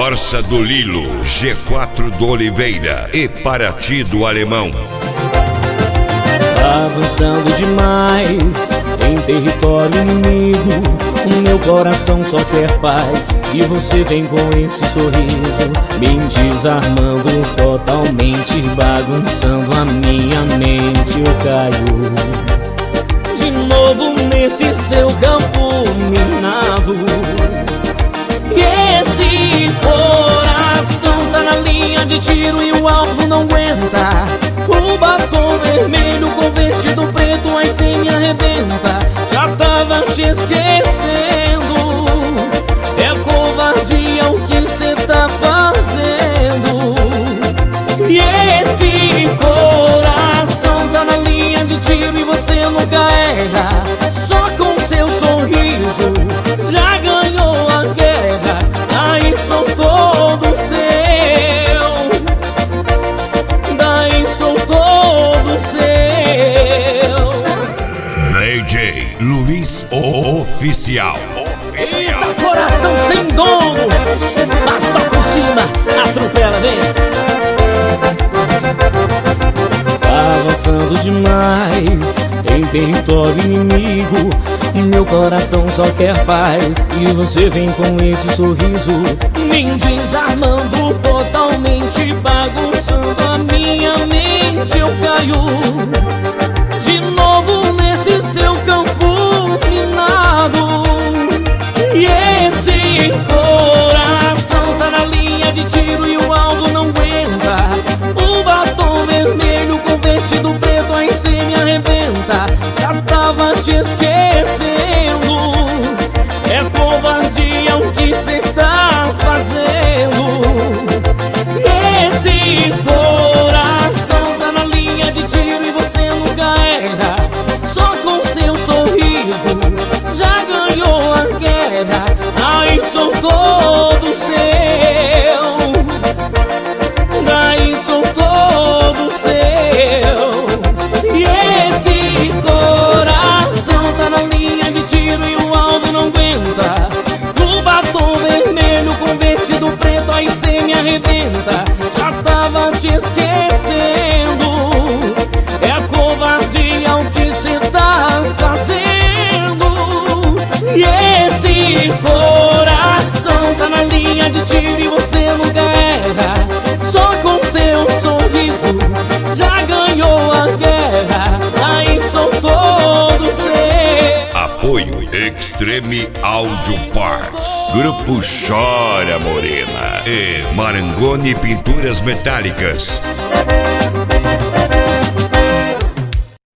Corsa do Lilo, G4 do Oliveira e Paraty do Alemão. Avançando demais em território inimigo, o meu coração só quer paz e você vem com esse sorriso me desarmando totalmente, bagunçando a minha mente. Eu caio de novo nesse seu campo minado, e esse coração tá na linha de tiro e o alvo não aguenta. O batom vermelho com vestido preto, aí cê me arrebenta. Já tava te esquecendo, é covardia o que cê tá fazendo. E esse coração tá na linha de tiro e você nunca erra. Só com seu sorriso já ganhou a guerra. Aí sou todo seu, daí sou todo seu. DJ Luiz Oficial. Eita, coração sem dono, passa por cima, atropela, vem. Avançando demais em território inimigo, meu coração só quer paz e você vem com esse sorriso me desarmando totalmente, bagunçando a minha mente. Eu caio de novo nesse seu campo minado, e esse coração tá na linha de tiro e o alvo não aguenta. O batom vermelho com vestido preto, aí cê me arrebenta. Já tava te esquecendo, é covardia o que cê tá fazendo. Esse coração tá na linha de tiro e você nunca erra. Só com seu sorriso já ganhou a guerra. Aí sou todo seu, daí sou todo seu. E esse coração tá na linha de tiro e o alvo não aguenta. O batom vermelho com vestido preto, aí cê me arrebenta. Já tava te esquecendo, é covardia o que cê tá fazendo. E esse coração tá na linha de tiro e você nunca erra. Só com seu sorriso já ganhou a guerra. Aí sou todo seu. Apoio Extreme Audio Parts, Grupo Chora Morena e Marangoni Pinturas Metálicas.